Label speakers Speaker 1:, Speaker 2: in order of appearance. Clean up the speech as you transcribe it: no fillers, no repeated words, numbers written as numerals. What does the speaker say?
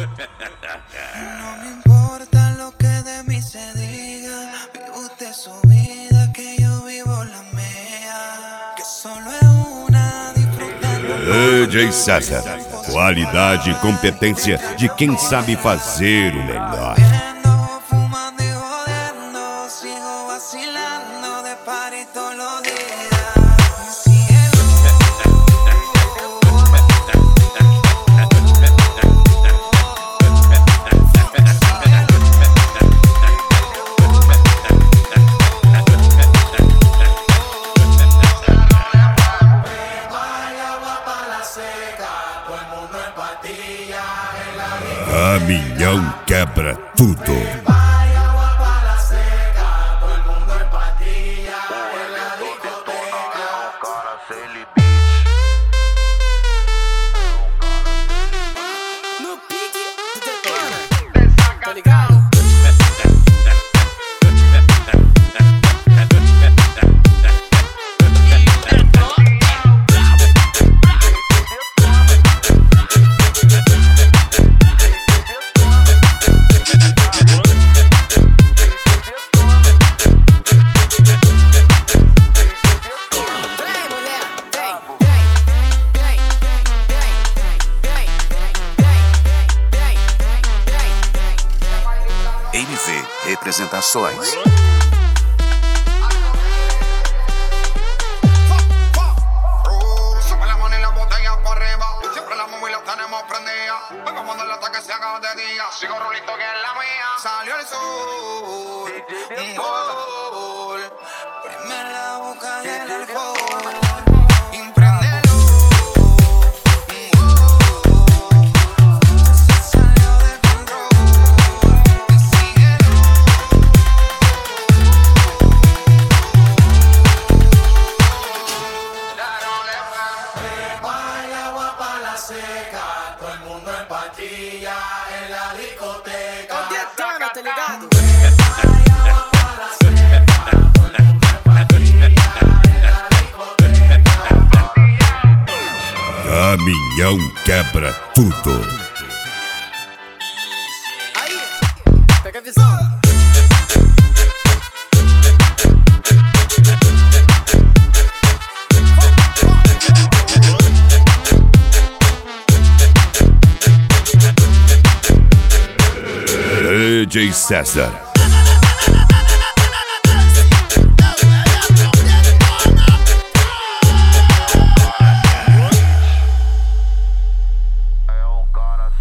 Speaker 1: No me importa lo que de mí se diga, vive usted su vida, que yo vivo la mía, que solo es una disfrutando.
Speaker 2: DJ César, qualidade e competência de quem sabe fazer o melhor.
Speaker 1: Bebiendo, fumando y jodiendo, sigo vacilando de party todos los días.
Speaker 2: Caminhão quebra tudo.
Speaker 1: No pique, tu detona, tá ligado?
Speaker 3: MV Representações.
Speaker 4: Sube la mano y la botella para arriba. Siempre la móvil la tenemos prendida. Vengo a mandarle hasta que se haga de día. Sigo rulito que es la mía. Salió el sol.
Speaker 1: Un gol. Prime la boca y el alcohol. Impréndelo. Un gol. Se salió de control. Y síguelo.
Speaker 4: Hay agua para la seca. Todo el mundo en patilla en la discoteca.
Speaker 1: Tá detona, tá ligado?
Speaker 2: Caminhão quebra tudo.
Speaker 1: Aí, pega a visão.
Speaker 2: DJ César.